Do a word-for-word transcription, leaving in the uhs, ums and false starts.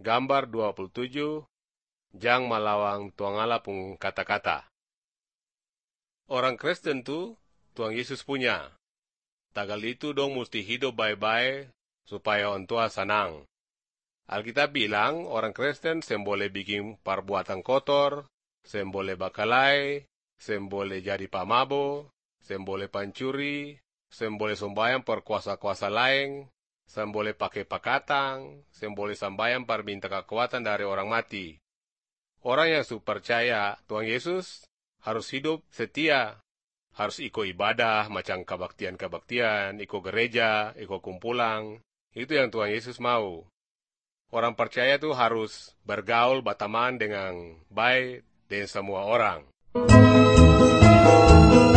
gambar dua puluh tujuh, jang malawang Tuang Allah pung kata-kata. Orang Kristen tu Tuang Yesus punya. Tagal itu dong mesti hidup baik-baik supaya orang tua senang. Alkitab bilang orang Kristen sem boleh bikin perbuatan kotor, sem boleh bakalai, sem boleh jadi pamabo, sem boleh pancuri, sem boleh sembahyang per kuasa-kuasa lain, sem boleh pakai pakatang, sem boleh sembahyang per minta kekuatan dari orang mati. Orang yang su percaya Tuhan Yesus harus hidup setia, harus ikut ibadah macam kebaktian-kebaktian, ikut gereja, ikut kumpulan. Itu yang Tuhan Yesus mau. Orang percaya itu harus bergaul, berteman dengan baik dengan semua orang.